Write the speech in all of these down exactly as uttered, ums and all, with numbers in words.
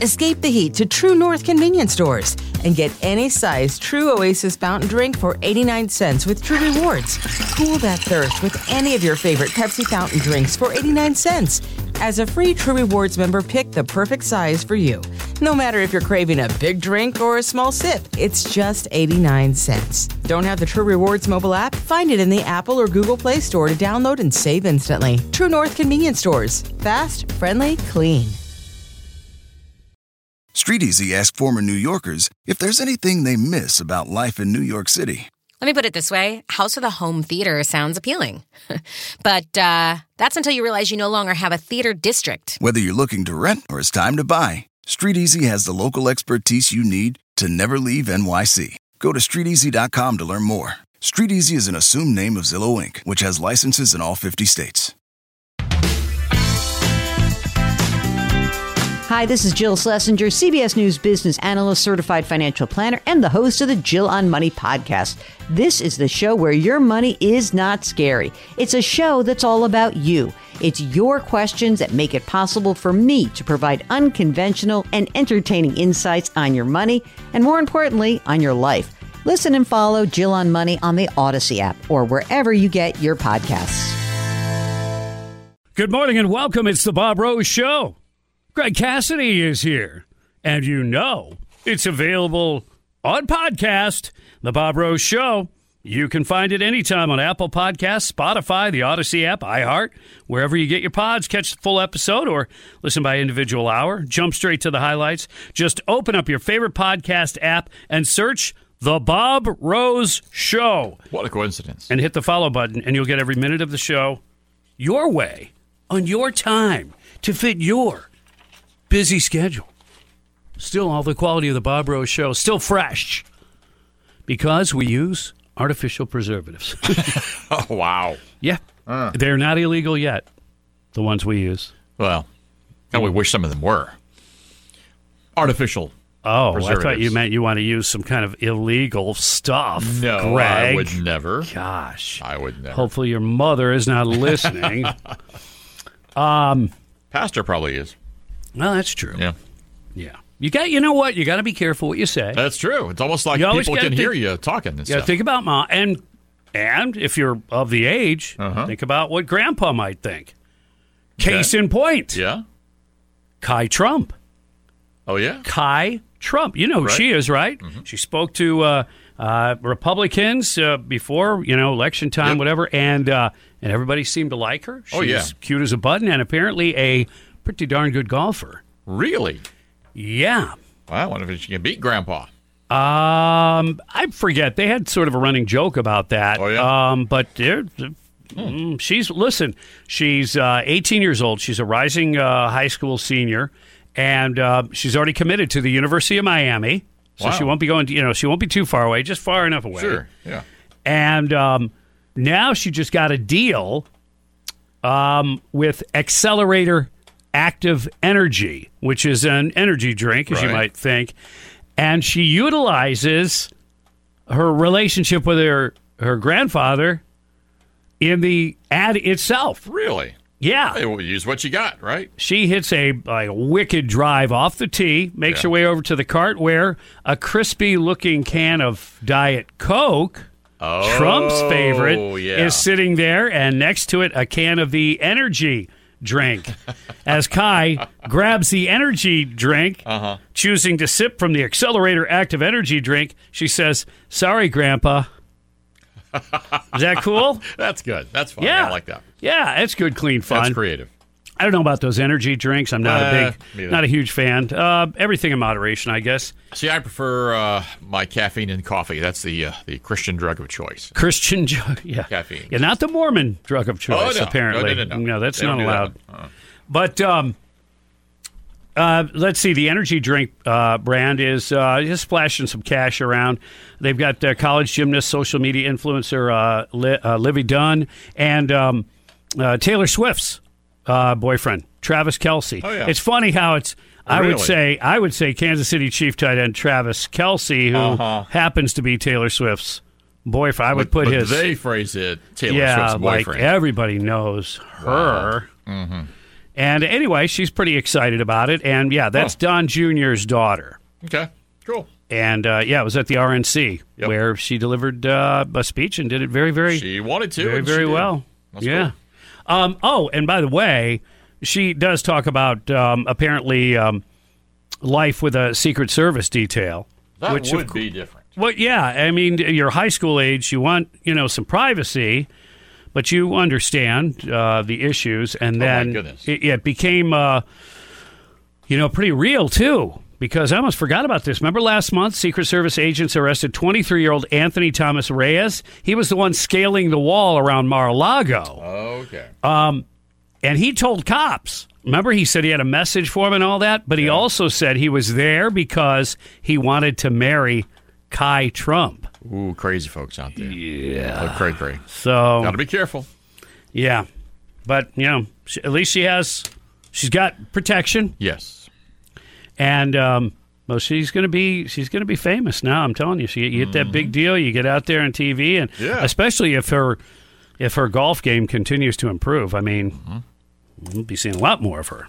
Escape the heat to True North convenience stores and get any size True Oasis fountain drink for eighty-nine cents with True Rewards. Cool that thirst with any of your favorite Pepsi fountain drinks for eighty-nine cents. As a free True Rewards member, pick the perfect size for you. No matter if you're craving a big drink or a small sip, it's just eighty-nine cents. Don't have the True Rewards mobile app? Find it in the Apple or Google Play Store to download and save instantly. True North convenience stores. Fast, friendly, clean. StreetEasy asked former New Yorkers if there's anything they miss about life in New York City. Let me put it this way. House with a home theater sounds appealing. But uh, that's until you realize you no longer have a theater district. Whether you're looking to rent or it's time to buy, StreetEasy has the local expertise you need to never leave N Y C. Go to street easy dot com to learn more. StreetEasy is an assumed name of Zillow Incorporated, which has licenses in all fifty states. Hi, this is Jill Schlesinger, C B S News business analyst, certified financial planner, and the host of the Jill on Money podcast. This is the show where your money is not scary. It's a show that's all about you. It's your questions that make it possible for me to provide unconventional and entertaining insights on your money, and more importantly, on your life. Listen and follow Jill on Money on the Odyssey app or wherever you get your podcasts. Good morning and welcome. It's the Bob Rose Show. Greg Cassidy is here, and you know it's available on podcast, The Bob Rose Show. You can find it anytime on Apple Podcasts, Spotify, the Odyssey app, iHeart, wherever you get your pods. Catch the full episode or listen by individual hour. Jump straight to the highlights. Just open up your favorite podcast app and search The Bob Rose Show. What a coincidence. And hit the follow button, and you'll get every minute of the show your way, on your time, to fit your busy schedule. Still, all the quality of the Bob Rose Show, still fresh, because we use artificial preservatives. Oh, wow. Yeah. Uh. They're not illegal yet, the ones we use. Well, and we wish some of them were. Artificial Oh, preservatives. I thought you meant you want to use some kind of illegal stuff. No, Greg. I would never. Gosh. I would never. Hopefully your mother is not listening. um, Pastor probably is. Well, that's true. Yeah. Yeah. You got. You know what? You got to be careful what you say. That's true. It's almost like You always people gotta can think- hear you talking and You got to stuff. think about mom, and and if you're of the age, Uh-huh. think about what Grandpa might think. Case Okay. in point, Yeah? Kai Trump. Oh, yeah? Kai Trump. You know who Right. she is, right? Mm-hmm. She spoke to uh, uh, Republicans uh, before, you know, election time, Yep. whatever, and uh, and everybody seemed to like her. She's Oh, yeah. cute as a button, and apparently a pretty darn good golfer. Really? Yeah. Well, I wonder if she can beat Grandpa. Um, I forget. They had sort of a running joke about that. Oh, yeah? Um, but they're, mm, she's listen. She's uh, eighteen years old. She's a rising uh, high school senior, and uh, she's already committed to the University of Miami. So Wow. she won't be going. To, you know, she won't be too far away, just far enough away. Sure, yeah. And um, now she just got a deal um, with Accelerator Active Energy, which is an energy drink, as you Right. might think. And she utilizes her relationship with her, her grandfather in the ad itself. Really? Yeah. Hey, well, use what you got, right? She hits a, like, a wicked drive off the tee, makes Yeah. her way over to the cart where a crispy-looking can of Diet Coke, Oh, Trump's favorite, yeah. is sitting there, and next to it, a can of the energy drink. As Kai grabs the energy drink, Uh-huh. choosing to sip from the Accelerator Active Energy drink, she says, "Sorry, Grandpa." Is that cool? That's good. That's fun. Yeah. I like that. Yeah, it's good, clean fun. That's creative. I don't know about those energy drinks. I'm not Uh, a me big, neither. not a huge fan. Uh, everything in moderation, I guess. See, I prefer uh, my caffeine and coffee. That's the uh, the Christian drug of choice. Christian drug, yeah, Caffeine. yeah, not the Mormon drug of choice. Oh, no. Apparently, No, no, no, no. that's They not don't do that allowed. one. Uh-uh. But um, uh, let's see. The energy drink uh, brand is uh, just splashing some cash around. They've got uh, college gymnast, social media influencer uh, Li- uh, Livy Dunn, and um, uh, Taylor Swift's uh, boyfriend, Travis Kelce. Oh, yeah. It's funny how it's. I would Really? say I would say Kansas City Chief tight end Travis Kelce, who Uh-huh. happens to be Taylor Swift's boyfriend. I would But, put but his. they phrase it Taylor yeah, Swift's like boyfriend. everybody knows her. Mm-hmm. And anyway, she's pretty excited about it. And, yeah, that's Huh. Don Junior's daughter. Okay, cool. And, uh, yeah, it was at the R N C Yep. where she delivered uh, a speech and did it very, very, She wanted to. very, and she very did. well. That's yeah. cool. Um, oh, and by the way, she does talk about um, apparently um, life with a Secret Service detail. That which would of, be different. Well, yeah. I mean, you're high school age. You want, you know, some privacy, but you understand uh, the issues. And Oh, my then goodness. it, it became, uh, you know, pretty real, too. Because I almost forgot about this. Remember last month, Secret Service agents arrested twenty-three-year-old Anthony Thomas Reyes? He was the one scaling the wall around Mar-a-Lago. Okay. Um, and he told cops. Remember, he said he had a message for him and all that? But he Yeah. also said he was there because he wanted to marry Kai Trump. Ooh, crazy folks out there. Yeah. Oh, cray cray. So, Got to be careful. yeah. But, you know, she, at least she has, she's got protection. Yes. And um, well, she's gonna be she's gonna be famous now. I'm telling you, she you get that big deal. You get out there on T V, and Yeah. especially if her if her golf game continues to improve. I mean, Mm-hmm. we'll be seeing a lot more of her.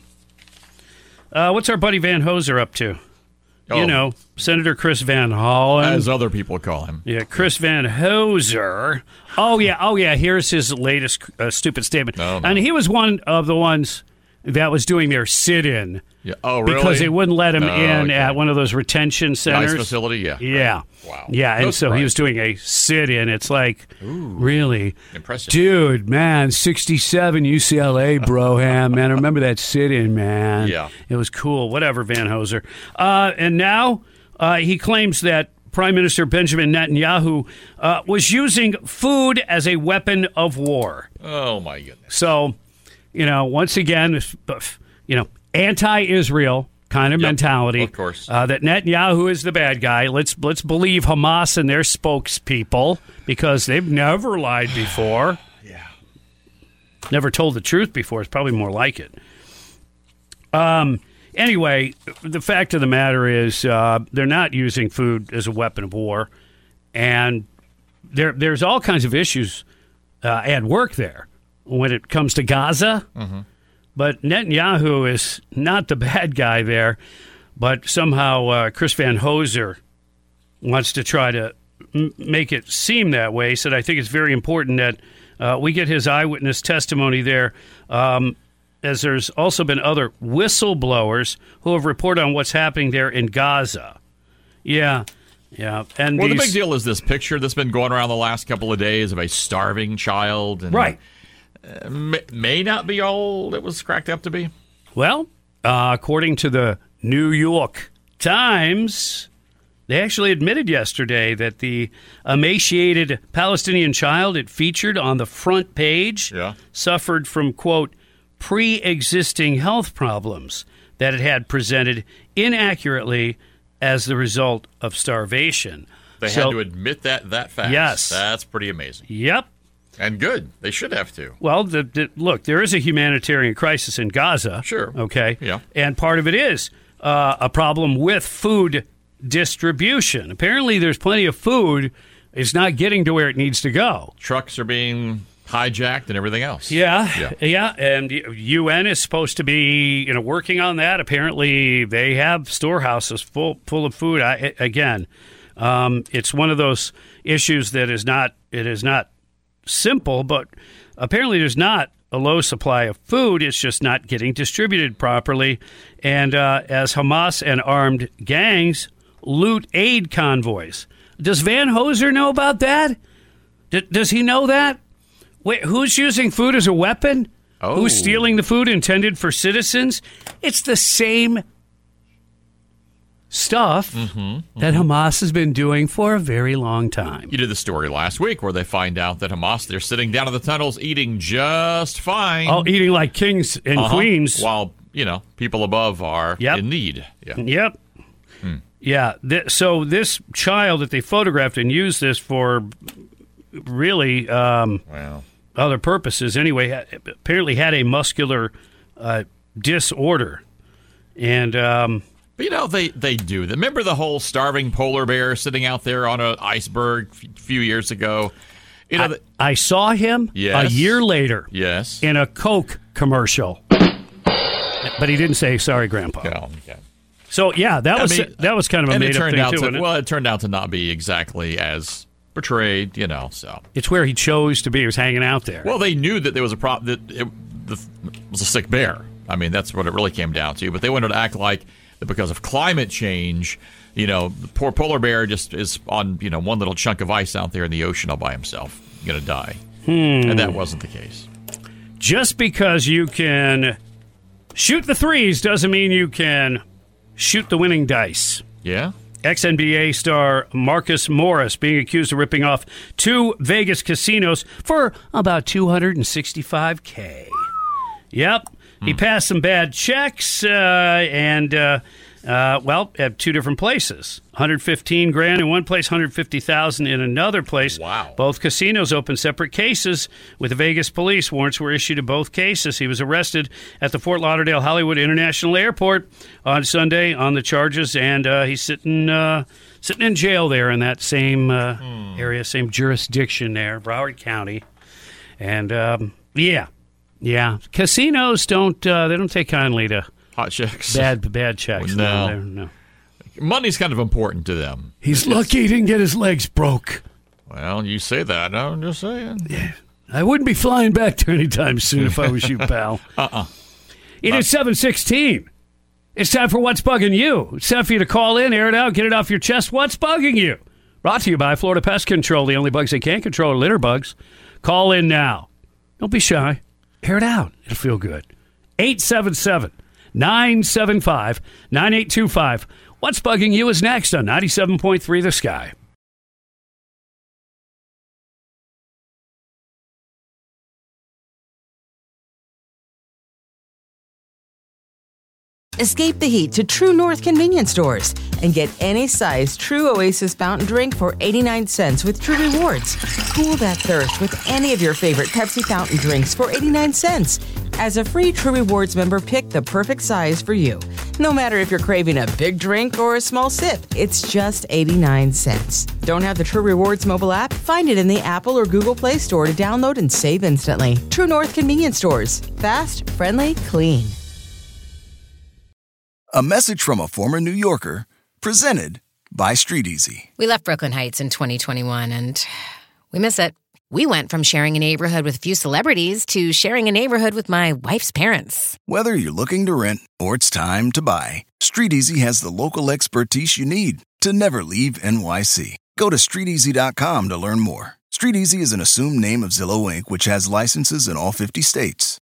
Uh, what's our buddy Van Hoser up to? Oh, You know, Senator Chris Van Hollen. as other people call him. Yeah, Chris Van Hoser. Oh yeah, oh yeah. Here's his latest uh, stupid statement, No, no. and he was one of the ones that was doing their sit-in. Yeah. Oh, really? Because they wouldn't let him Oh, in okay. at one of those retention The centers. ice facility. Yeah. Yeah. Wow. Yeah, and No so he was surprise. doing a sit-in. It's like, really? Impressive. Dude, man, sixty-seven U C L A, Broham, man. I remember that sit-in, man. Yeah. It was cool. Whatever, Van Hoser. Uh, and now uh, he claims that Prime Minister Benjamin Netanyahu uh, was using food as a weapon of war. Oh my goodness. So, you know, once again, if- if, you know, anti-Israel kind of Yep, mentality. of course. Uh, that Netanyahu is the bad guy. Let's let's believe Hamas and their spokespeople because they've never lied before. Yeah. Never told the truth before. It's probably more like it. Um. Anyway, the fact of the matter is uh, they're not using food as a weapon of war, and there there's all kinds of issues uh, at work there when it comes to Gaza. Mm-hmm. But Netanyahu is not the bad guy there, but somehow uh, Chris Van Hoser wants to try to m- make it seem that way. He said, I think it's very important that uh, we get his eyewitness testimony there, um, as there's also been other whistleblowers who have reported on what's happening there in Gaza. Yeah, yeah. And Well, these, the big deal is this picture that's been going around the last couple of days of a starving child. And Right. uh, may, may not be all it was cracked up to be. Well, uh, according to the New York Times, they actually admitted yesterday that the emaciated Palestinian child it featured on the front page Yeah. suffered from, quote, pre-existing health problems that it had presented inaccurately as the result of starvation. They So- had to admit that that fast. Yes. That's pretty amazing. Yep. And good. They should have to. Well, the, the, look, there is a humanitarian crisis in Gaza. Sure. Okay. Yeah. And part of it is uh, a problem with food distribution. Apparently, there's plenty of food. It's not getting to where it needs to go. Trucks are being hijacked and everything else. Yeah, Yeah. yeah, and U N is supposed to be, you know, working on that. Apparently, they have storehouses full full of food. I, again, um, it's one of those issues that is not it is not simple, but apparently there's not a low supply of food. It's just not getting distributed properly. And uh, as Hamas and armed gangs loot aid convoys, does Van Hoser know about that? D- does he know that? Wait, who's using food as a weapon? Oh. Who's stealing the food intended for citizens? It's the same stuff that Hamas has been doing for a very long time. You did the story last week where they find out that Hamas, they're sitting down in the tunnels eating just fine. Oh, eating like kings and Uh-huh. queens. While, you know, people above are Yep. in need. Yeah. Yep. Yeah. Th- so this child that they photographed and used this for really um, Wow. other purposes anyway, ha- apparently had a muscular uh, disorder. And um, But, you know, they, they do. Remember the whole starving polar bear sitting out there on an iceberg a few years ago? You know, I, the, I saw him Yes. a year later yes. in a Coke commercial. But he didn't say, sorry, Grandpa. Yeah, okay. So, yeah, that was I mean, that was kind of a and it made-up turned thing, out too, to, wasn't it? Well, it turned out to not be exactly as portrayed, you know, so. It's where he chose to be. He was hanging out there. Well, they knew that there was a problem, that it, the, it was a sick bear. I mean, that's what it really came down to. But they wanted to act like that because of climate change, you know, the poor polar bear just is on, you know, one little chunk of ice out there in the ocean all by himself, going to die. Hmm. And that wasn't the case. Just because you can shoot the threes doesn't mean you can shoot the winning dice. Yeah? Ex-N B A star Marcus Morris being accused of ripping off two Vegas casinos for about two hundred sixty-five thousand dollars. Yep. He passed some bad checks uh, and, uh, uh, well, at two different places. one hundred fifteen grand in one place, one hundred fifty thousand in another place. Wow. Both casinos opened separate cases with the Vegas police. Warrants were issued in both cases. He was arrested at the Fort Lauderdale Hollywood International Airport on Sunday on the charges, and uh, he's sitting uh, sitting in jail there in that same uh, hmm. area, same jurisdiction there, Broward County. And, um, yeah. Yeah, casinos don't uh, they don't take kindly to hot checks, bad bad checks. No. no, no. Money's kind of important to them. He's lucky he didn't get his legs broke. Well, you say that. No, I'm just saying. Yeah. I wouldn't be flying back there anytime soon if I was you, pal. uh-uh. It Not- is seven sixteen. It's time for What's Bugging You. It's time for you to call in, air it out, get it off your chest. What's bugging you? Brought to you by Florida Pest Control. The only bugs they can't control are litter bugs. Call in now. Don't be shy. Air it out. It'll feel good. eight seven seven, nine seven five, nine eight two five. What's Bugging You is next on ninety-seven point three The Sky. Escape the heat to True North convenience stores and get any size True Oasis fountain drink for eighty-nine cents with True Rewards. Cool that thirst with any of your favorite Pepsi fountain drinks for eighty-nine cents. As a free True Rewards member, pick the perfect size for you. No matter if you're craving a big drink or a small sip, it's just eighty-nine cents. Don't have the True Rewards mobile app? Find it in the Apple or Google Play Store to download and save instantly. True North convenience stores. Fast, friendly, clean. A message from a former New Yorker, presented by Street Easy. We left Brooklyn Heights in twenty twenty-one, and we miss it. We went from sharing a neighborhood with a few celebrities to sharing a neighborhood with my wife's parents. Whether you're looking to rent or it's time to buy, Street Easy has the local expertise you need to never leave N Y C. Go to street easy dot com to learn more. Street Easy is an assumed name of Zillow Incorporated, which has licenses in all fifty states.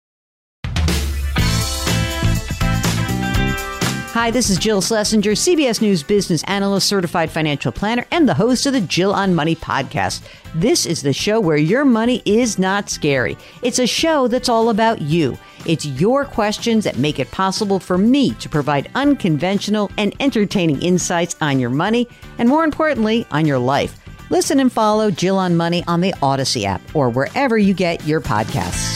Hi, this is Jill Schlesinger, C B S News business analyst, certified financial planner, and the host of the Jill on Money podcast. This is the show where your money is not scary. It's a show that's all about you. It's your questions that make it possible for me to provide unconventional and entertaining insights on your money, and more importantly, on your life. Listen and follow Jill on Money on the Odyssey app or wherever you get your podcasts.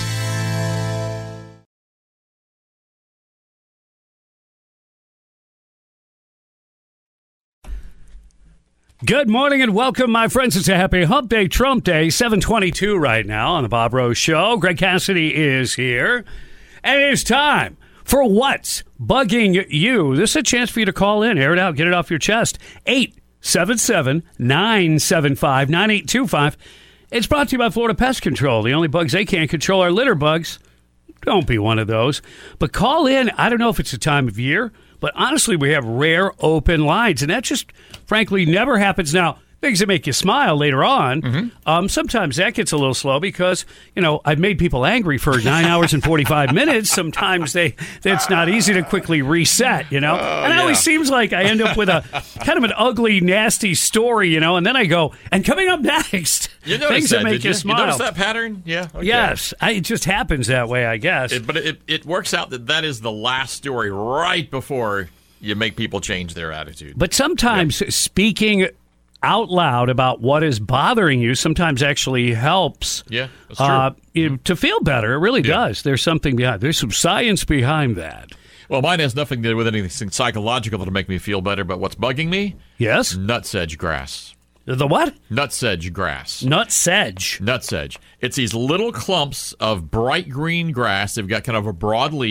Good morning and welcome, my friends. It's a happy hump day, Trump Day, seven twenty-two right now on the Bob Rose Show. Greg Cassidy is here, and it is time for What's Bugging You. This is a chance for you to call in, air it out, get it off your chest. eight seven seven, nine seven five, nine eight two five. It's brought to you by Florida Pest Control. The only bugs they can't control are litter bugs. Don't be one of those. But call in. I don't know if it's the time of year, but honestly, we have rare open lines, and that just, frankly, never happens. Now, things that make you smile later on, mm-hmm. um, sometimes that gets a little slow because, you know, I've made people angry for nine hours and forty-five minutes. Sometimes they it's not easy to quickly reset, you know. Oh, and it yeah. always seems like I end up with a kind of an ugly, nasty story, you know, and then I go, and coming up next, you things that, that make you? you smile. You notice that pattern? Yeah. Okay. Yes. I, it just happens that way, I guess. It, but it, it works out that that is the last story right before you make people change their attitude. But sometimes yeah. speaking out loud about what is bothering you sometimes actually helps yeah, that's true. Uh, you, to feel better. It really yeah. does. There's something behind. There's some science behind that. Well, mine has nothing to do with anything psychological to make me feel better, but what's bugging me? Yes? Nutsedge grass. The what? Nutsedge grass. Nutsedge. Nutsedge. It's these little clumps of bright green grass. They've got kind of a broad leaf,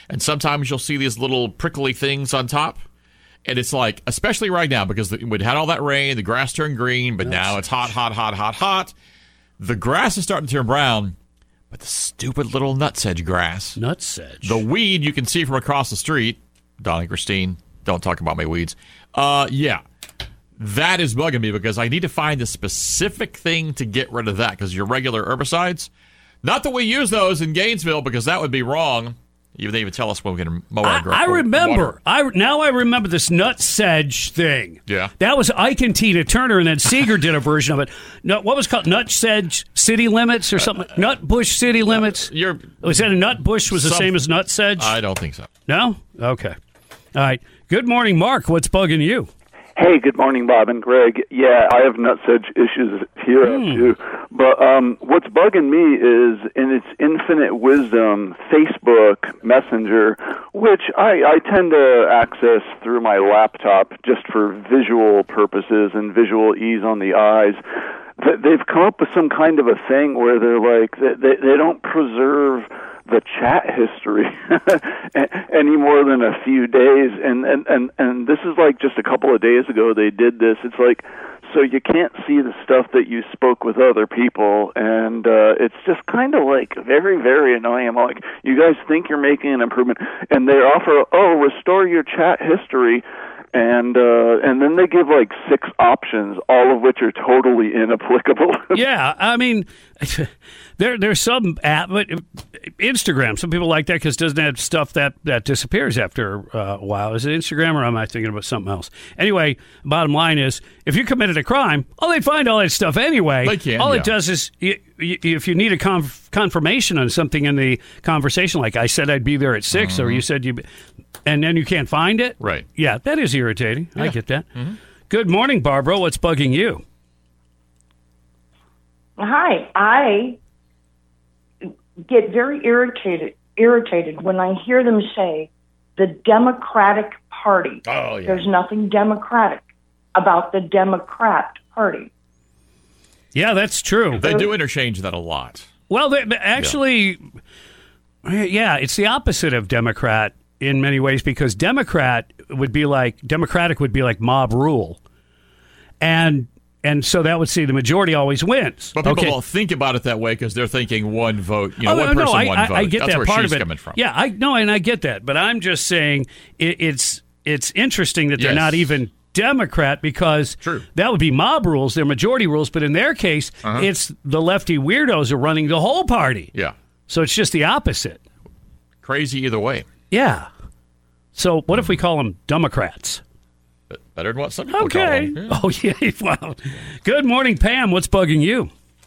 and sometimes you'll see these little prickly things on top. And it's like, especially right now, because we'd had all that rain, the grass turned green, but now it's hot, hot, hot, hot, hot. The grass is starting to turn brown, but the stupid little nutsedge grass. Nutsedge. The weed you can see from across the street. Donnie, Christine, don't talk about my weeds. Uh, yeah. That is bugging me because I need to find a specific thing to get rid of that, because your regular herbicides, not that we use those in Gainesville, because that would be wrong. Even they even tell us when we can mow our grass. I, I remember. I now I remember this nutsedge thing. Yeah, that was Ike and Tina Turner, and then Seeger did a version of it. No, what was it called? Nutsedge City Limits or something? Uh, Nutbush City Limits. Uh, you're was that a Nutbush was the some, same as Nutsedge? I don't think so. No. Okay. All right. Good morning, Mark. What's bugging you? Hey, good morning, Bob and Greg. Yeah, I have nutsedge issues here mm. too. But um, what's bugging me is, in its infinite wisdom, Facebook Messenger, which I, I tend to access through my laptop just for visual purposes and visual ease on the eyes. They've come up with some kind of a thing where they're like, they, they don't preserve the chat history any more than a few days, and, and, and, and this is like just a couple of days ago they did this. It's like, so you can't see the stuff that you spoke with other people, and uh, it's just kind of like very, very annoying. I'm like, you guys think you're making an improvement, and they offer, oh, restore your chat history, and uh, and then they give like six options, all of which are totally inapplicable. Yeah, I mean, there there's some app, but Instagram, some people like that because it doesn't have stuff that, that disappears after uh, a while. Is it Instagram, or am I thinking about something else? Anyway, bottom line is, if you committed a crime, oh, they find all that stuff anyway. They can, all yeah. it does is, you, you, if you need a conf- confirmation on something in the conversation, like I said I'd be there at six, mm-hmm. or you said you, and then you can't find it. Right. Yeah, that is irritating. Yeah. I get that. Mm-hmm. Good morning, Barbara. What's bugging you? Hi. I get very irritated irritated when I hear them say the Democratic Party. Oh, yeah. There's nothing democratic about the Democrat Party. Yeah, that's true. They do interchange that a lot. Well, they, actually, yeah. yeah, it's the opposite of Democrat in many ways, because Democrat would be like, Democratic would be like mob rule. And and so that would see the majority always wins. But people okay. don't think about it that way because they're thinking one vote, you know, oh, one no, person, no, one I, vote. I get That's that where part she's of it. coming from. Yeah, I no, and I get that. But I'm just saying it, it's it's interesting that they're Yes. not even Democrat, because True. that would be mob rules, they're majority rules. But in their case, Uh-huh. it's the lefty weirdos are running the whole party. Yeah. So it's just the opposite. Crazy either way. Yeah. So what if we call them Democrats? Better than what some people Okay. call them. Yeah. Oh, yeah. Wow. Good morning, Pam. What's bugging you?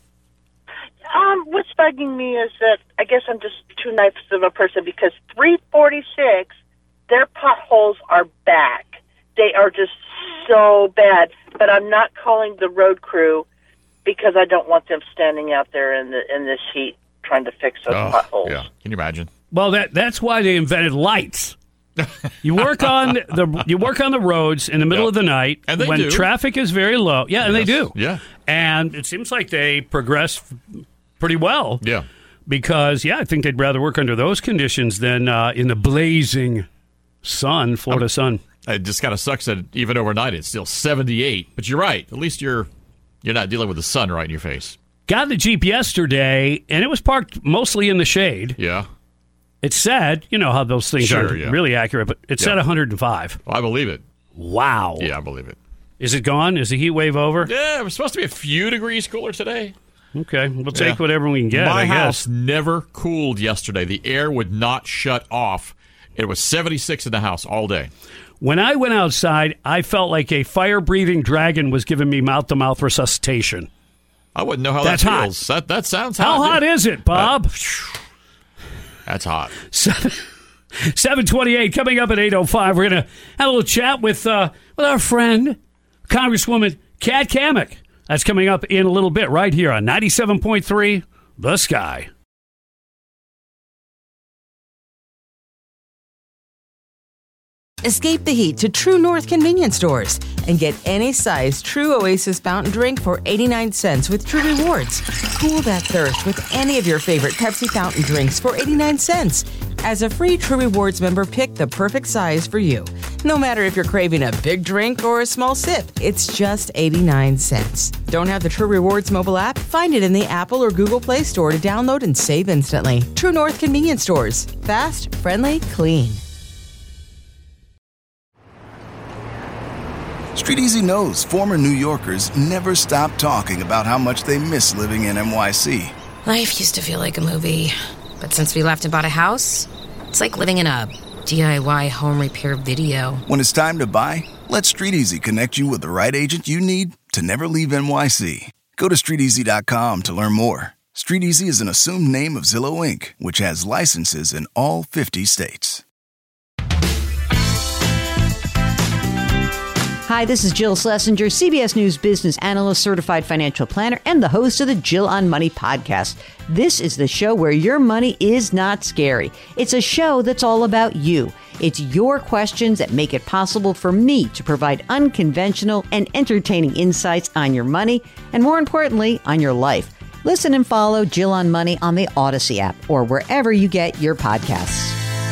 Um, what's bugging me is that I guess I'm just too nice of a person, because three forty-six, their potholes are back. They are just so bad. But I'm not calling the road crew because I don't want them standing out there in the in this heat trying to fix those Oh, potholes. yeah. Can you imagine? Well, that that's why they invented lights. You work on the you work on the roads in the middle Yep. of the night And they when do. traffic is very low. Yeah, and they Yes. do. Yeah. And it seems like they progress pretty well. Yeah. Because, yeah, I think they'd rather work under those conditions than uh, in the blazing sun, Florida sun. It just kind of sucks that even overnight it's still seventy-eight. But you're right. At least you're you're not dealing with the sun right in your face. Got the Jeep yesterday, and it was parked mostly in the shade. Yeah. It said, you know how those things Sure, are yeah. really accurate, but it Yeah. said one hundred five. Well, I believe it. Wow. Yeah, I believe it. Is it gone? Is the heat wave over? Yeah, it was supposed to be a few degrees cooler today. Okay, we'll take Yeah. whatever we can get, My I house guess. never cooled yesterday. The air would not shut off. It was seventy-six in the house all day. When I went outside, I felt like a fire-breathing dragon was giving me mouth-to-mouth resuscitation. I wouldn't know how That's that hot. feels. That that sounds hot. How hot yeah. is it, Bob? That's hot. seven twenty-eight coming up at eight oh five. We're going to have a little chat with uh, with our friend, Congresswoman Kat Cammack. That's coming up in a little bit right here on ninety-seven point three The Sky. Escape the heat to True North convenience stores and get any size True Oasis fountain drink for eighty-nine cents with True Rewards. Cool that thirst with any of your favorite Pepsi fountain drinks for eighty-nine cents. As a free True Rewards member, pick the perfect size for you. No matter if you're craving a big drink or a small sip, it's just eighty-nine cents. Don't have the True Rewards mobile app? Find it in the Apple or Google Play Store to download and save instantly. True North Convenience Stores. Fast, friendly, clean. Street Easy knows former New Yorkers never stop talking about how much they miss living in N Y C. Life used to feel like a movie, but since we left and bought a house, it's like living in a D I Y home repair video. When it's time to buy, let Street Easy connect you with the right agent you need to never leave N Y C. Go to street easy dot com to learn more. Street Easy is an assumed name of Zillow Incorporated, which has licenses in all fifty states. Hi, this is Jill Schlesinger, C B S News business analyst, certified financial planner, and the host of the Jill on Money podcast. This is the show where your money is not scary. It's a show that's all about you. It's your questions that make it possible for me to provide unconventional and entertaining insights on your money, and more importantly, on your life. Listen and follow Jill on Money on the Odyssey app or wherever you get your podcasts.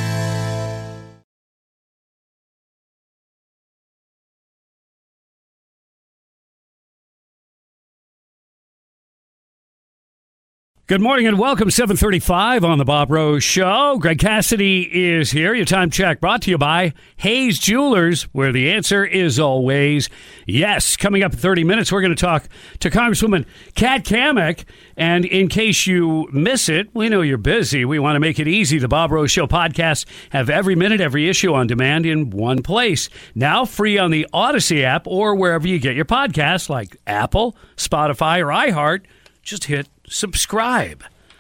Good morning and welcome. seven thirty-five on the Bob Rose Show. Greg Cassidy is here. Your time check brought to you by Hayes Jewelers, where the answer is always yes. Coming up in thirty minutes, we're going to talk to Congresswoman Kat Cammack. And in case you miss it, we know you're busy. We want to make it easy. The Bob Rose Show podcast have every minute, every issue on demand in one place. Now free on the Odyssey app or wherever you get your podcasts like Apple, Spotify, or iHeart. Just hit subscribe.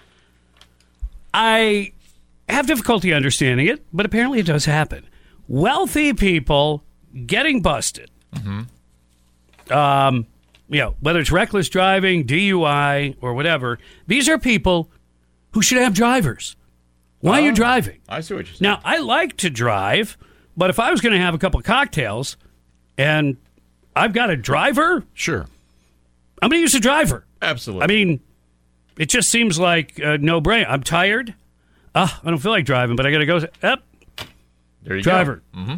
I have difficulty understanding it, but apparently it does happen. Wealthy people getting busted. Mm-hmm. Um, you know, whether it's reckless driving, D U I, or whatever, these are people who should have drivers. Why oh, are you driving? I see what you're saying. Now, I like to drive, but if I was going to have a couple of cocktails and I've got a driver, sure, I'm going to use a driver. Absolutely. I mean, it just seems like a no-brainer. I'm tired. Ah, I don't feel like driving, but I got to go. Up. There you Driver. go. Mm-hmm.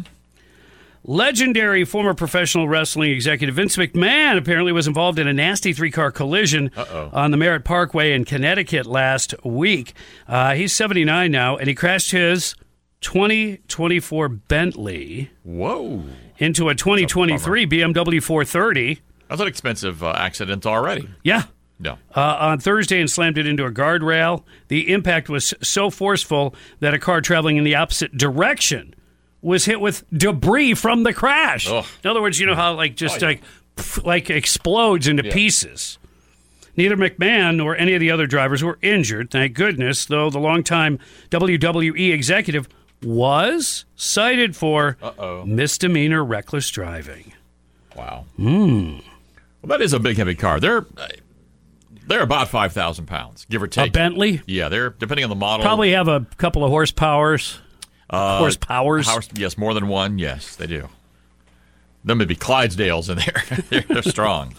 Legendary former professional wrestling executive Vince McMahon apparently was involved in a nasty three-car collision Uh-oh. on the Merritt Parkway in Connecticut last week. Uh, he's seventy-nine now, and he crashed his twenty twenty-four Bentley Whoa. into a twenty twenty-three B M W four thirty. That's an expensive uh, accident already. Yeah. No. Uh, on Thursday and slammed it into a guardrail. The impact was so forceful that a car traveling in the opposite direction was hit with debris from the crash. Ugh. In other words, you know how like just oh, yeah. like pff, like explodes into yeah. pieces. Neither McMahon nor any of the other drivers were injured, thank goodness, though the longtime W W E executive was cited for Uh-oh. misdemeanor reckless driving. Wow. Hmm. Well, that is a big, heavy car. They're they're about five thousand pounds, give or take. A Bentley? Yeah, they're, depending on the model. Probably have a couple of horsepowers. Uh, Horsepowers? Horse, yes, more than one. Yes, they do. There may be Clydesdales in there. they're, they're strong.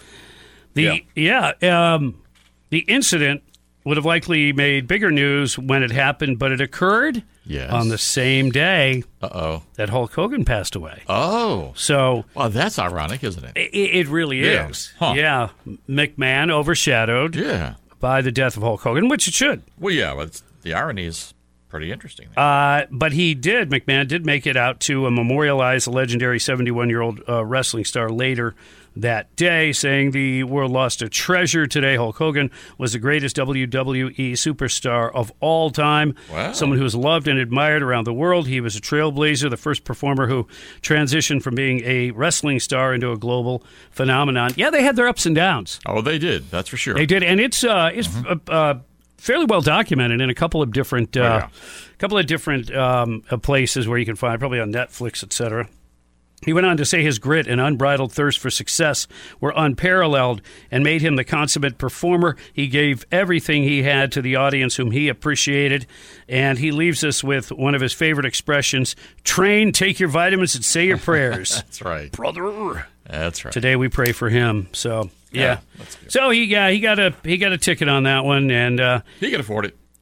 The Yeah, yeah um, the incident would have likely made bigger news when it happened, but it occurred yes. on the same day Uh-oh. that Hulk Hogan passed away. Oh. So, well, that's ironic, isn't it? It, it really yeah. is. Huh. Yeah. McMahon overshadowed yeah. by the death of Hulk Hogan, which it should. Well, yeah, but the irony is pretty interesting. Uh, but he did, McMahon did make it out to uh, memorialize the legendary seventy-one-year-old uh, wrestling star later that day, saying the world lost a treasure today. Hulk Hogan was the greatest W W E superstar of all time. Wow. Someone who was loved and admired around the world. He was a trailblazer, the first performer who transitioned from being a wrestling star into a global phenomenon. Yeah, they had their ups and downs. Oh, they did. That's for sure. They did, and it's uh, it's mm-hmm. uh, uh, fairly well documented in a couple of different, uh, oh, yeah. couple of different um, places where you can find, probably on Netflix, et cetera. He went on to say his grit and unbridled thirst for success were unparalleled and made him the consummate performer. He gave everything he had to the audience whom he appreciated, and he leaves us with one of his favorite expressions, train, take your vitamins, and say your prayers. That's right. Brother. That's right. Today we pray for him. So, yeah. yeah that's good. So, he yeah, he got a he got a ticket on that one, and uh, he can afford it.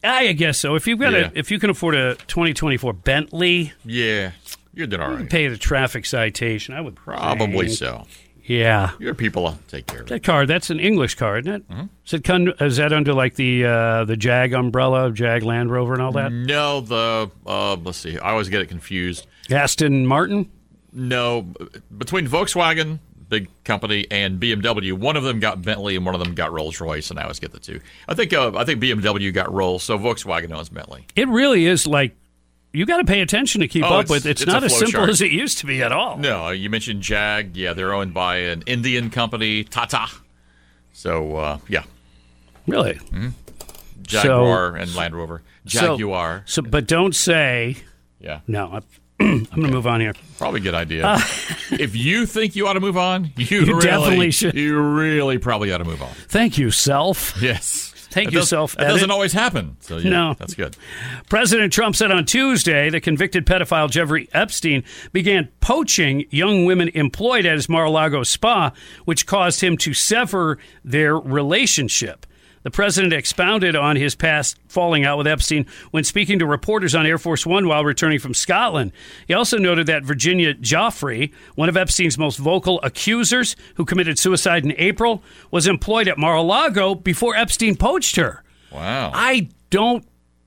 I guess so. If you've got Yeah. a, if you can afford a twenty twenty-four Bentley, Yeah, you're doing all you right. pay the traffic citation. I would Probably think. so. Yeah. Your people will take care of it. That card, that's an English card, isn't it? Mm-hmm. Is, it con- is that under like the uh, the Jag umbrella, Jag Land Rover and all that? No, the, uh, let's see, I always get it confused. Aston Martin? No, between Volkswagen, big company, and B M W, one of them got Bentley and one of them got Rolls-Royce, and I always get the two. I think uh, I think B M W got Rolls, so Volkswagen owns Bentley. It really is like, you got to pay attention to keep Oh, up it's- with. It's, it's not a as flow simple chart. as it used to be at all. No, you mentioned Jag. Yeah, they're owned by an Indian company, Tata. So, uh, yeah. Really? Mm-hmm. Jaguar and Land Rover. Jaguar. So, so, but don't say, yeah. no, I'm, I'm going to move on here. Probably a good idea. Uh, if you think you ought to move on, you, you really, definitely should. You really probably ought to move on. Thank you, self. Yes. Thank It you, does, self. It doesn't always happen. So yeah, no. That's good. President Trump said on Tuesday the convicted pedophile Jeffrey Epstein began poaching young women employed at his Mar-a-Lago spa, which caused him to sever their relationship. The president expounded on his past falling out with Epstein when speaking to reporters on Air Force One while returning from Scotland. He also noted that Virginia Joffrey, one of Epstein's most vocal accusers who committed suicide in April, was employed at Mar-a-Lago before Epstein poached her. Wow. I don't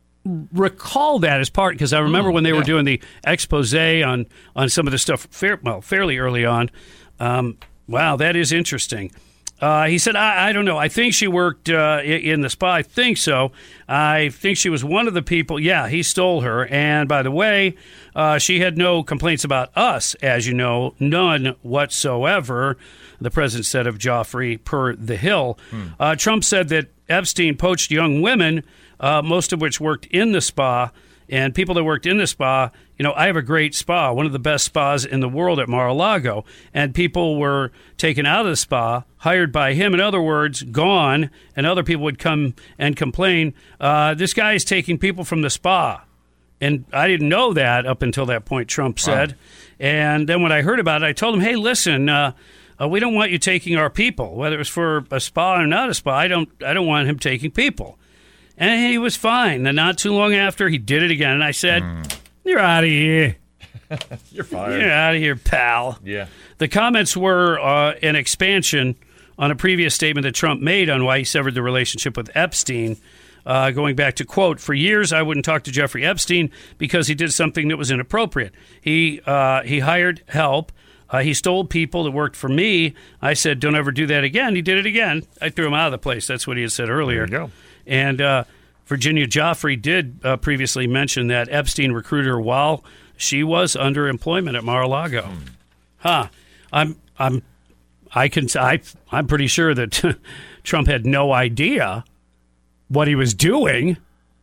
recall that as part, because I remember Mm, when they yeah. were doing the expose on, on some of the stuff fair, well, fairly early on. Um, wow, that is interesting. Uh, he said, I, I don't know. I think she worked uh, in the spa. I think so. I think she was one of the people. Yeah, he stole her. And by the way, uh, she had no complaints about us, as you know, none whatsoever, the president said of Joffrey per The Hill. Hmm. Uh, Trump said that Epstein poached young women, uh, most of which worked in the spa. And people that worked in the spa, you know, I have a great spa, one of the best spas in the world at Mar-a-Lago. And people were taken out of the spa, hired by him. In other words, gone. And other people would come and complain, uh, this guy is taking people from the spa. And I didn't know that up until that point, Trump said. Wow. And then when I heard about it, I told him, hey, listen, uh, uh, we don't want you taking our people, whether it's for a spa or not a spa. I don't, I don't want him taking people. And he was fine. And not too long after, he did it again. And I said, mm. you're out of here. You're fired. You're out of here, pal. Yeah. The comments were uh, an expansion on a previous statement that Trump made on why he severed the relationship with Epstein, uh, going back to, quote, for years I wouldn't talk to Jeffrey Epstein because he did something that was inappropriate. He, uh, he hired help. Uh, he stole people that worked for me. I said, don't ever do that again. He did it again. I threw him out of the place. That's what he had said earlier. There you go. And uh, Virginia Joffrey did uh, previously mention that Epstein recruited her while she was under employment at Mar-a-Lago. Hmm. Huh. I'm I'm I can I I'm pretty sure that Trump had no idea what he was doing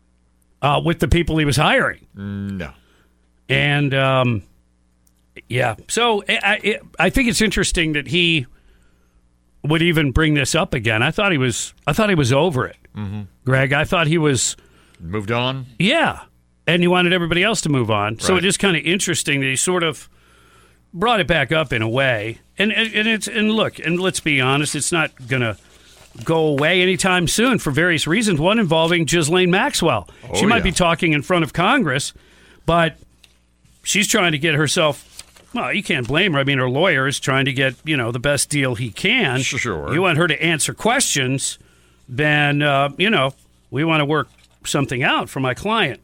uh, with the people he was hiring. No. And um, yeah, so I, I I think it's interesting that he would even bring this up again. I thought he was I thought he was over it. Mm-hmm. Greg, I thought he was... Moved on? Yeah. And he wanted everybody else to move on. Right. So it is kind of interesting that he sort of brought it back up in a way. And, and, and it's and look, and let's be honest, it's not going to go away anytime soon for various reasons, one involving Ghislaine Maxwell. Oh, she might yeah. be talking in front of Congress, but she's trying to get herself... Well, you can't blame her. I mean, her lawyer is trying to get, you know, the best deal he can. Sure. You want her to answer questions... then, uh, you know, we want to work something out for my client.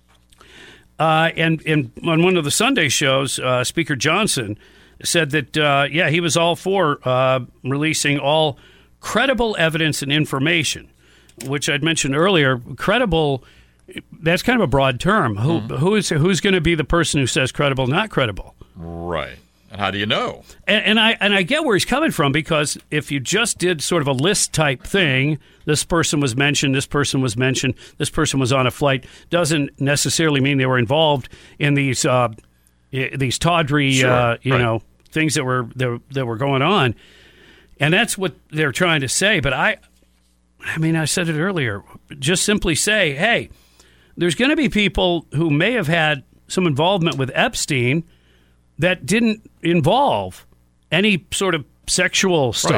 Uh, and, and on one of the Sunday shows, uh, Speaker Johnson said that, uh, yeah, he was all for uh, releasing all credible evidence and information, which I'd mentioned earlier. Credible, that's kind of a broad term. Who, mm-hmm. who is, who's going to be the person who says credible, not credible? Right. And how do you know? And, and I and I get where he's coming from, because if you just did sort of a list type thing, this person was mentioned, this person was mentioned, this person was on a flight, doesn't necessarily mean they were involved in these uh, these tawdry sure, uh, you right. know things that were that, that were going on, and that's what they're trying to say. But I, I mean, I said it earlier. Just simply say, hey, there's going to be people who may have had some involvement with Epstein that didn't involve any sort of sexual stuff. Right.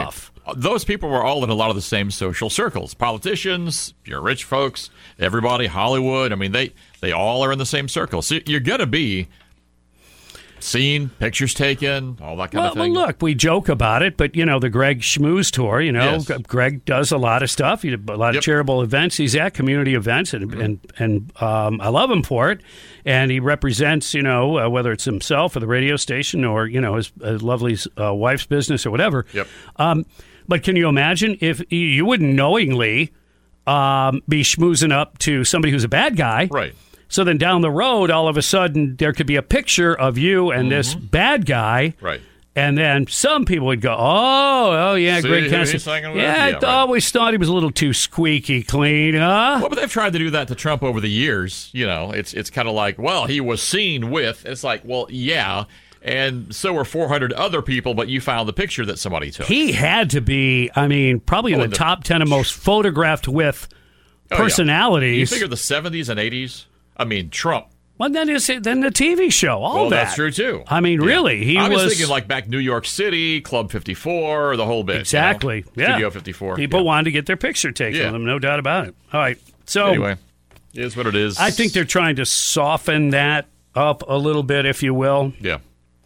those people were all in a lot of the same social circles. Politicians, your rich folks, everybody, Hollywood. I mean, they, they all are in the same circle. So you're going to be seen, pictures taken, all that kind well, of thing. Well, look, we joke about it, but, you know, the Greg Schmooze Tour, you know, Yes. Greg does a lot of stuff. He did a lot Yep. of charitable events. He's at community events, and Mm-hmm. and, and um, I love him for it. And he represents, you know, uh, whether it's himself or the radio station or, you know, his, his lovely uh, wife's business or whatever. Yep. Um, but can you imagine if you wouldn't knowingly um, be schmoozing up to somebody who's a bad guy? Right. So then down the road, all of a sudden, there could be a picture of you and this bad guy. Right. And then some people would go, oh, oh yeah, See Greg who Cassidy. he's hanging with? Yeah, I Yeah, th- right. always thought he was a little too squeaky clean, huh? Well, but they've tried to do that to Trump over the years. You know, it's it's kind of like, well, he was seen with. It's like, well, yeah, and so were four hundred other people, but you found the picture that somebody took. He had to be, I mean, probably in Oh, the, in the- top ten of most photographed with Oh, yeah. personalities. You figure the seventies and eighties? I mean, Trump. Well, then, is it, then the T V show, all well, that. that's true, too. I mean, Yeah. really, he I was, was thinking like back New York City, Club fifty-four, the whole bit. Exactly. You know? Yeah. Studio fifty-four. People yeah. wanted to get their picture taken Yeah. with him, no doubt about it. All right. So Anyway, it is what it is. I think they're trying to soften that up a little bit, if you will. Yeah.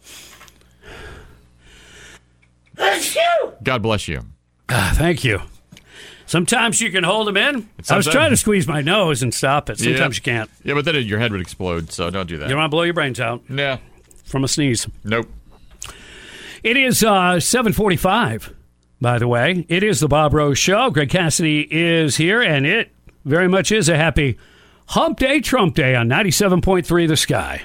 God bless you. Ah, thank you. Sometimes you can hold them in. I was sometimes- trying to squeeze my nose and stop it. Sometimes you can't. Yeah, but then your head would explode, so don't do that. You don't want to blow your brains out Nah. from a sneeze. Nope. It is uh, seven forty-five, by the way. It is the Bob Rose Show. Greg Cassidy is here, and it very much is a happy Hump Day, Trump Day on ninety-seven point three The Sky.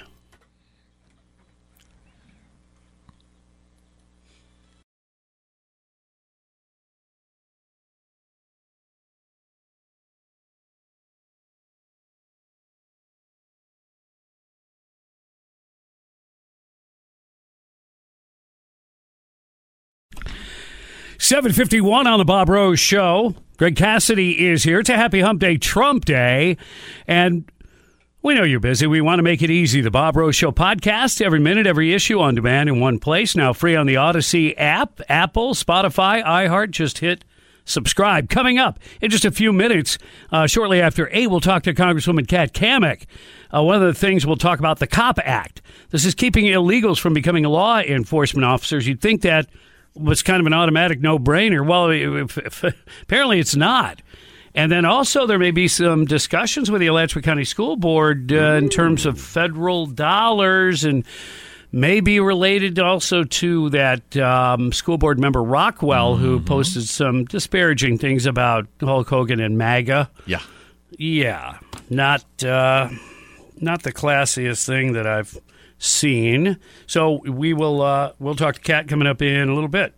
seven fifty-one on the Bob Rose Show. Greg Cassidy is here. It's a happy Hump Day, Trump Day. And we know you're busy. We want to make it easy. The Bob Rose Show podcast, every minute, every issue on demand in one place. Now free on the Odyssey app, Apple, Spotify, iHeart. Just hit subscribe. Coming up in just a few minutes, uh, shortly after eight, we'll talk to Congresswoman Kat Cammack. Uh, one of the things we'll talk about, the COP Act. This is keeping illegals from becoming law enforcement officers. You'd think that was kind of an automatic no-brainer. Well, if, if, apparently it's not. And then also there may be some discussions with the Alachua County School Board uh, in terms of federal dollars, and may be related also to that um, school board member Rockwell, who posted some disparaging things about Hulk Hogan and MAGA. Yeah. Yeah, not uh, not the classiest thing that I've seen. So we will uh, we'll talk to Kat coming up in a little bit.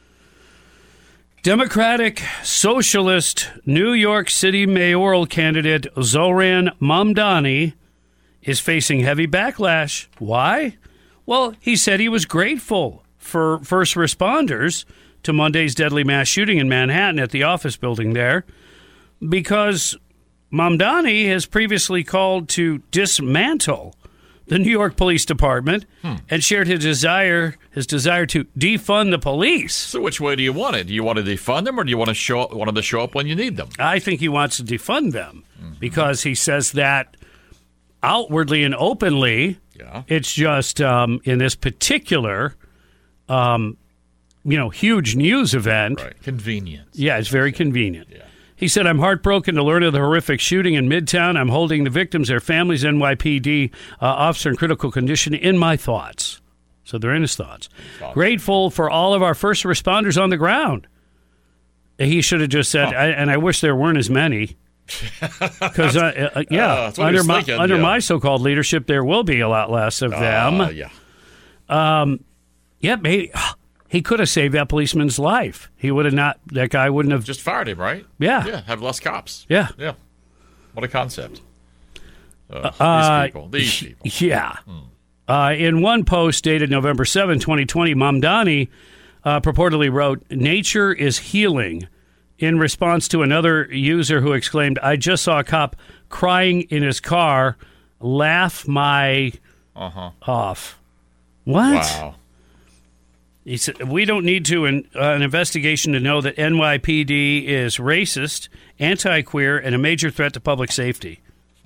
Democratic Socialist New York City mayoral candidate Zoran Mamdani is facing heavy backlash. Why? Well, he said he was grateful for first responders to Monday's deadly mass shooting in Manhattan at the office building there, because Mamdani has previously called to dismantle the New York Police Department hmm. and shared his desire his desire to defund the police. So which way do you want it? Do you want to defund them, or do you want to show up, want them to show up when you need them? I think he wants to defund them mm-hmm. because he says that outwardly and openly. Yeah. It's just um, in this particular, um, you know, huge news event. Right. Convenience. Yeah, it's very convenient. Yeah. He said, I'm heartbroken to learn of the horrific shooting in Midtown. I'm holding the victims, their families, N Y P D uh, officer in critical condition in my thoughts. So they're in his thoughts. thoughts. Grateful for all of our first responders on the ground. He should have just said, huh. I, and I wish there weren't as many. Because, uh, uh, yeah, uh, under, my, thinking, under yeah. my so-called leadership, there will be a lot less of them. Uh, yeah. Um, yeah, maybe. He could have saved that policeman's life. He would have not, that guy wouldn't have. Just fired him, right? Yeah. Yeah, have less cops. Yeah. Yeah. What a concept. Uh, Uh, these people. These people. Yeah. Hmm. Uh, in one post dated November seventh, twenty twenty, Mamdani uh, purportedly wrote, "Nature is healing," in response to another user who exclaimed, "I just saw a cop crying in his car. Laugh my uh-huh. off." What? Wow. He said, we don't need to an, uh, an investigation to know that N Y P D is racist, anti-queer, and a major threat to public safety.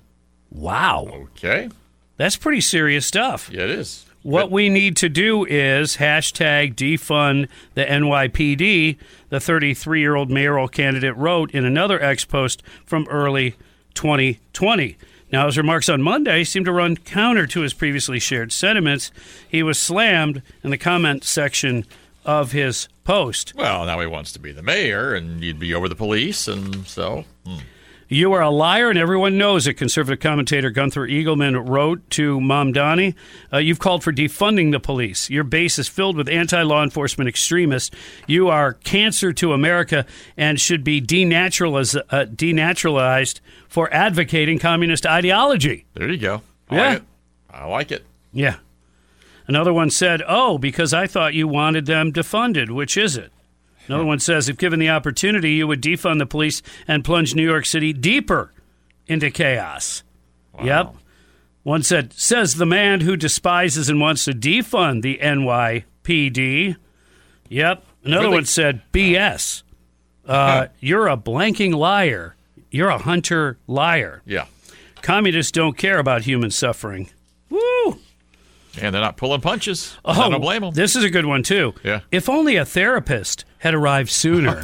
Wow. Okay. That's pretty serious stuff. Yeah, it is. What But- we need to do is hashtag defund the N Y P D, the thirty-three-year-old mayoral candidate wrote in another X post from early twenty twenty. Now, his remarks on Monday seemed to run counter to his previously shared sentiments. He was slammed in the comment section of his post. Well, now he wants to be the mayor, and you'd be over the police, and so... Hmm. You are a liar, and everyone knows it, conservative commentator Gunther Eagleman wrote to Mamdani. Uh, you've called for defunding the police. Your base is filled with anti-law enforcement extremists. You are cancer to America and should be denaturaliz- uh, denaturalized for advocating communist ideology. There you go. I Yeah. like it. I like it. Yeah. Another one said, oh, because I thought you wanted them defunded. Which is it? Another one says, if given the opportunity, you would defund the police and plunge New York City deeper into chaos. Wow. Yep. One said, says the man who despises and wants to defund the N Y P D. Yep. Another Really? one said, B S. Uh, you're a blanking liar. You're a hunter liar. Yeah. Communists don't care about human suffering. Woo! And they're not pulling punches. Oh, I don't blame them. This is a good one, too. Yeah. If only a therapist had arrived sooner.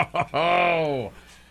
Oh,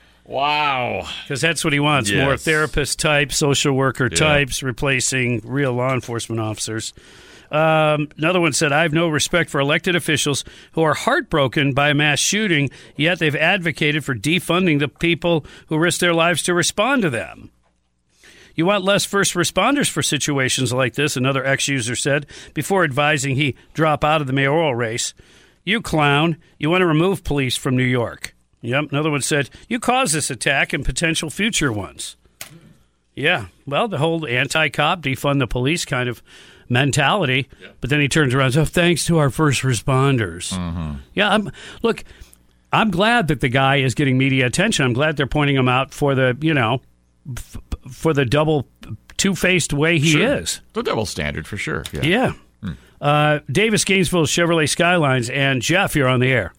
wow. Because that's what he wants. Yes. More therapist type, social worker Yeah. types, replacing real law enforcement officers. Um, another one said, I have no respect for elected officials who are heartbroken by a mass shooting, yet they've advocated for defunding the people who risk their lives to respond to them. You want less first responders for situations like this, another ex-user said, before advising he drop out of the mayoral race. You clown. You want to remove police from New York. Yep. Another one said, you caused this attack and potential future ones. Yeah. Well, the whole anti-cop, defund the police kind of mentality. Yeah. But then he turns around and says, oh, thanks to our first responders. Mm-hmm. Yeah. I'm, look, I'm glad that the guy is getting media attention. I'm glad they're pointing him out for the, you know, f- for the double two-faced way he Sure. is. The double standard for sure. Yeah. Yeah. Hmm. Uh, Davis Gainesville Chevrolet Skylines, and Jeff, you're on the air.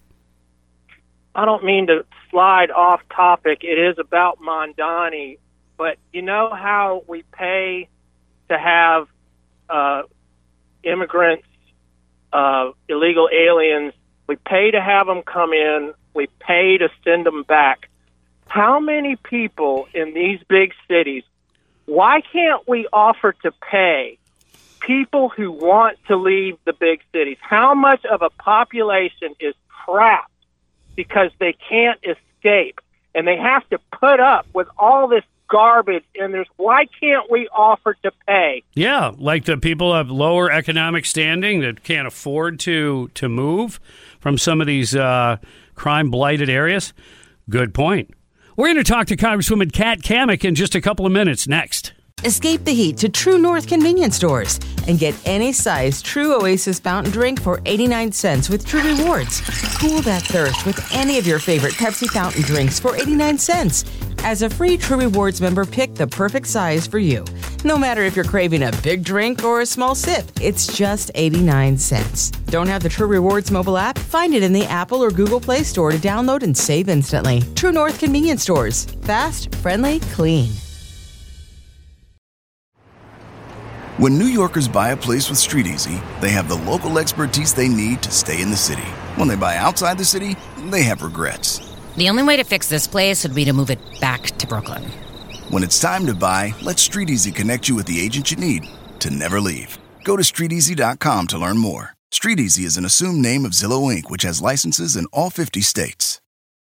I don't mean to slide off topic. It is about Mamdani, but you know how we pay to have uh, immigrants, uh, illegal aliens, we pay to have them come in, we pay to send them back. How many people in these big cities, why can't we offer to pay people who want to leave the big cities? How much of a population is trapped because they can't escape and they have to put up with all this garbage? And there's, why can't we offer to pay? Yeah, like the people of lower economic standing that can't afford to to move from some of these uh, crime-blighted areas. Good point. We're going to talk to Congresswoman Kat Cammack in just a couple of minutes next. Escape the heat to True North convenience stores and get any size True Oasis fountain drink for eighty-nine cents with True Rewards. Cool that thirst with any of your favorite Pepsi fountain drinks for eighty-nine cents. As a free True Rewards member, pick the perfect size for you. No matter if you're craving a big drink or a small sip, it's just eighty-nine cents. Don't have the True Rewards mobile app? Find it in the Apple or Google Play Store to download and save instantly. True North convenience stores. Fast, friendly, clean. When New Yorkers buy a place with StreetEasy, they have the local expertise they need to stay in the city. When they buy outside the city, they have regrets. The only way to fix this place would be to move it back to Brooklyn. When it's time to buy, let StreetEasy connect you with the agent you need to never leave. Go to street easy dot com to learn more. StreetEasy is an assumed name of Zillow Incorporated, which has licenses in all fifty states.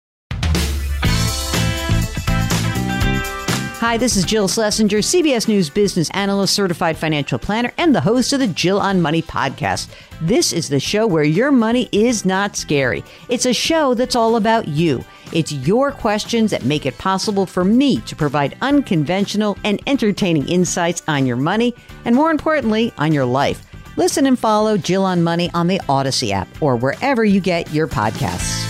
Hi, this is Jill Schlesinger, C B S News business analyst, certified financial planner, and the host of the Jill on Money podcast. This is the show where your money is not scary. It's a show that's all about you. It's your questions that make it possible for me to provide unconventional and entertaining insights on your money, and more importantly, on your life. Listen and follow Jill on Money on the Odyssey app or wherever you get your podcasts.